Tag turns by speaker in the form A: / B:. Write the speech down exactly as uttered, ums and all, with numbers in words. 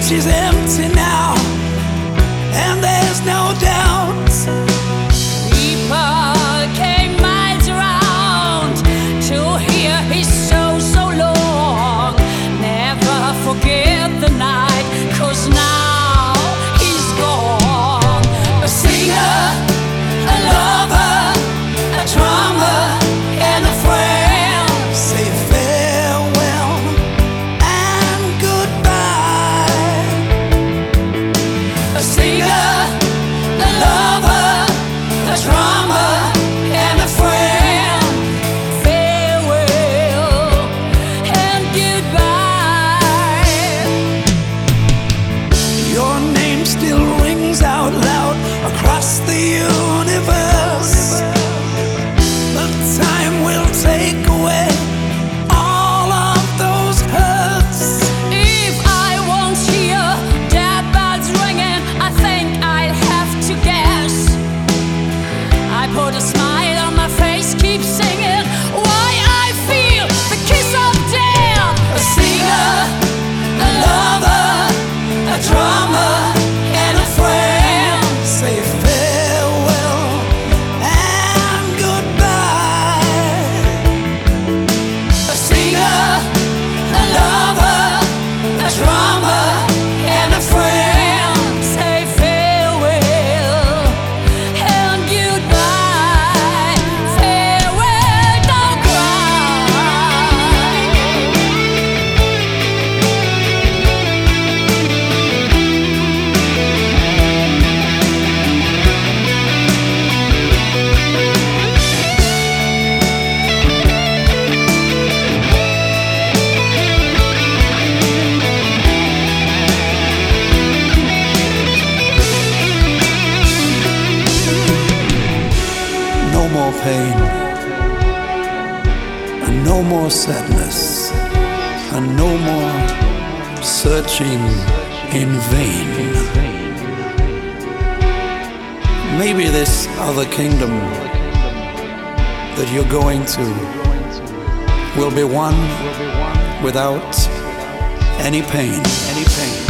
A: she's empty now, and there's no doubt.
B: People came miles around to hear his soul so long. Never forget the night, 'cause now he's gone. A singer, a lover, a drummer, and a friend.
A: Say farewell and goodbye.
B: A singer, a lover, a drummer, and a friend. Farewell and goodbye.
A: Your name still rings out loud across the universe. But time will take away all of those hurts.
B: If I won't hear dead bells ringing, I think I'll have to guess. I put a smile on my face, keep singing why I feel the kiss of death.
A: A singer, a lover, a drummer, and a friend. Say farewell and goodbye.
B: A singer, a lover, a drummer, and a friend. Say farewell and goodbye. Farewell, don't cry.
A: No more pain, and no more sadness, and no more searching in vain. Maybe this other kingdom that you're going to will be one without any pain, any pain.